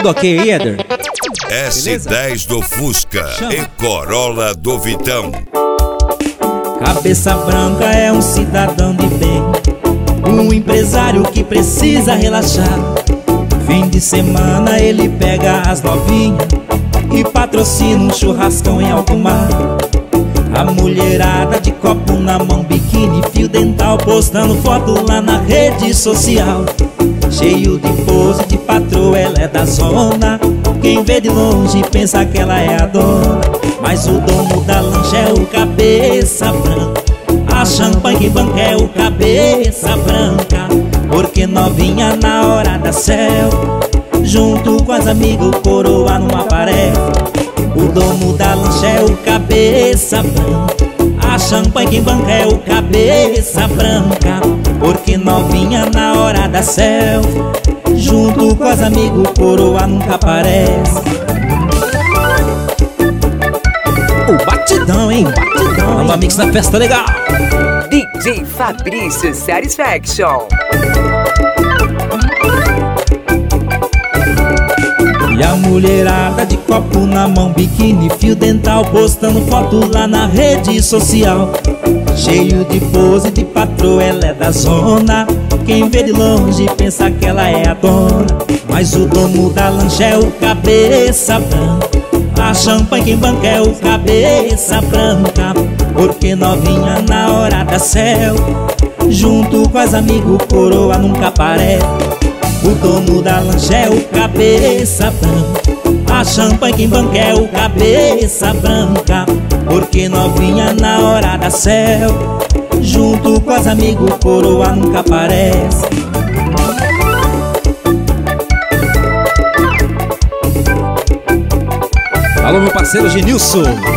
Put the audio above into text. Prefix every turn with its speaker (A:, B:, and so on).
A: Tudo ok aí, Éder?
B: S10 do Fusca e Corolla do Vitão.
C: Cabeça branca é um cidadão de bem, um empresário que precisa relaxar. Fim de semana ele pega as novinhas e patrocina um churrascão em alto mar. A mulherada de copo na mão, biquíni, fio dental, postando foto lá na rede social. Cheio de pose de patroa, ela é da zona. Quem vê de longe pensa que ela é a dona, mas o dono da lancha é o cabeça branca. A champanhe que banca é o cabeça branca, porque novinha na hora da selva, junto com as amigas o coroa não aparece. O dono da lancha é o cabeça branca. A champanhe que banca é o cabeça branca, porque novinha na hora da selva, junto com as amigas o coroa nunca aparece. O batidão, hein? Batidão. Nova mix na festa legal.
D: DJ Fabrício Satisfaction.
C: E a mulherada de copo na mão, biquíni, fio dental, postando foto lá na rede social. Cheio de pose de patroa, ela é da zona. Quem vê de longe pensa que ela é a dona, mas o dono da lancha é o cabeça branca. A champanhe quem banca é o cabeça branca, porque novinha na hora da selva, junto com as amigas o coroa nunca aparece. O dono da lancha é o cabeça branca. A champanhe quem banca é o cabeça branca, porque novinha na hora da selva, junto com as amigas o coroa nunca aparece.
A: Alô, meu parceiro Genilson.